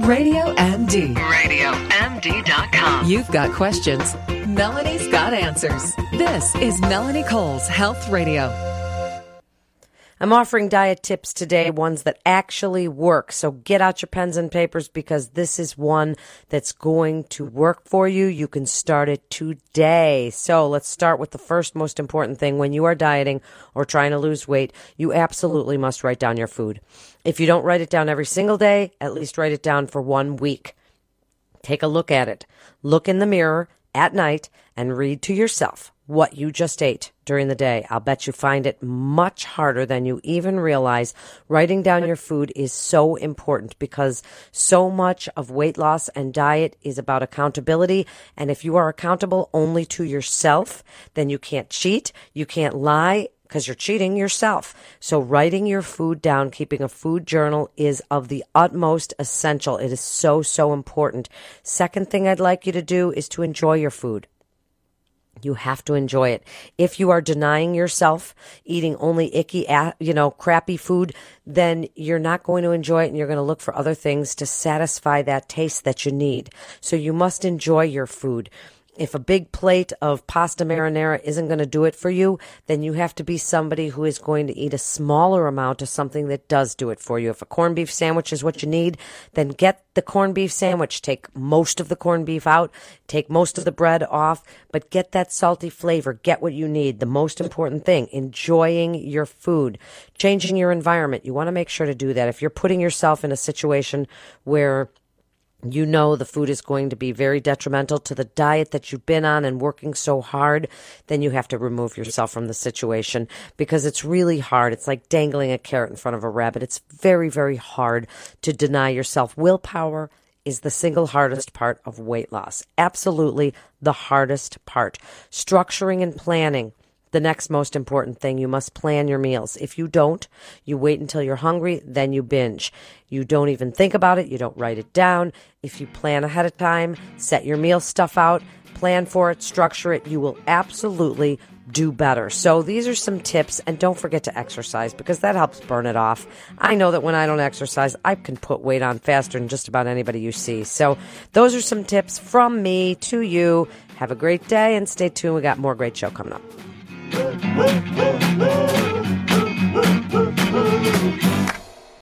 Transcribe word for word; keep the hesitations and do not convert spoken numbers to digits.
Radio M D. radio M D dot com. You've got questions. Melanie's got answers. This is Melanie Cole's Health Radio. I'm offering diet tips today, ones that actually work. So get out your pens and papers because this is one that's going to work for you. You can start it today. So let's start with the first most important thing. When you are dieting or trying to lose weight, you absolutely must write down your food. If you don't write it down every single day, at least write it down for one week. Take a look at it. Look in the mirror at night and read to yourself what you just ate during the day. I'll bet you find it much harder than you even realize. Writing down your food is so important because so much of weight loss and diet is about accountability. And if you are accountable only to yourself, then you can't cheat, you can't lie, because you're cheating yourself. So writing your food down, keeping a food journal is of the utmost essential. It is so, so important. Second thing I'd like you to do is to enjoy your food. You have to enjoy it. If you are denying yourself eating only icky, you know, crappy food, then you're not going to enjoy it and you're going to look for other things to satisfy that taste that you need. So you must enjoy your food. If a big plate of pasta marinara isn't going to do it for you, then you have to be somebody who is going to eat a smaller amount of something that does do it for you. If a corned beef sandwich is what you need, then get the corned beef sandwich. Take most of the corned beef out, take most of the bread off, but get that salty flavor. Get what you need. The most important thing, enjoying your food, changing your environment. You want to make sure to do that. If you're putting yourself in a situation where you know the food is going to be very detrimental to the diet that you've been on and working so hard, then you have to remove yourself from the situation because it's really hard. It's like dangling a carrot in front of a rabbit. It's very, very hard to deny yourself. Willpower is the single hardest part of weight loss. Absolutely the hardest part. Structuring and planning. The next most important thing, you must plan your meals. If you don't, you wait until you're hungry, then you binge. You don't even think about it. You don't write it down. If you plan ahead of time, set your meal stuff out, plan for it, structure it, you will absolutely do better. So these are some tips, and don't forget to exercise because that helps burn it off. I know that when I don't exercise, I can put weight on faster than just about anybody you see. So those are some tips from me to you. Have a great day and stay tuned. We got more great show coming up. Woo, woo, woo.